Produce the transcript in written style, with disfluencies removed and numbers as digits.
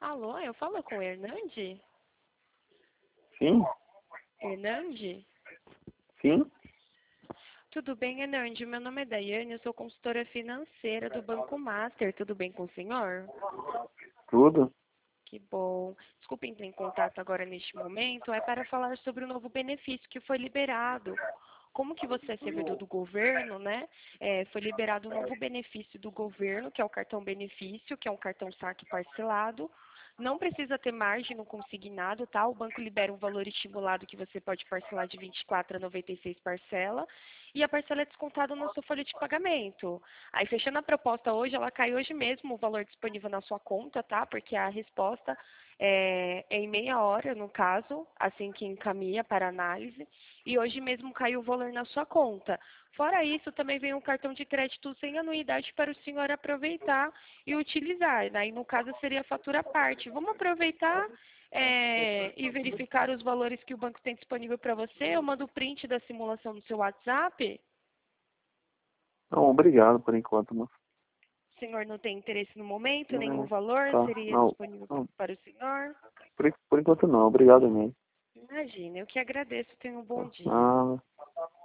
Alô, eu falo com o Hernande? Sim, Hernande? sim, Tudo bem, Hernande? Meu nome é Daiane, eu sou consultora financeira do Banco Master. Tudo bem com o senhor? tudo. Que bom. Desculpe entrar em contato agora neste momento. É para falar sobre o novo benefício que foi liberado. Como que você é servidor do governo, né? Foi liberado um novo benefício do governo, que é o cartão benefício, que é um cartão saque parcelado. Não precisa ter margem no consignado, tá? O banco libera um valor estimulado que você pode parcelar de 24 a 96 parcela. E a parcela é descontada na sua folha de pagamento. Aí, fechando a proposta hoje, ela cai hoje mesmo o valor disponível na sua conta, tá? Porque a resposta é em meia hora, no caso, assim que encaminha para análise. E hoje mesmo caiu o valor na sua conta. Fora isso, também vem um cartão de crédito sem anuidade para o senhor aproveitar e utilizar. Daí, no caso, seria a fatura à parte. Vamos aproveitar e verificar os valores que o banco tem disponível para você. Eu mando o print da simulação no seu WhatsApp. Não, obrigado por enquanto, mas O senhor não tem interesse no momento, nenhum não, valor tá, seria não, disponível não, para o senhor? por enquanto não, obrigado mesmo. Imagina, eu que agradeço. Tenha um bom dia. Ah,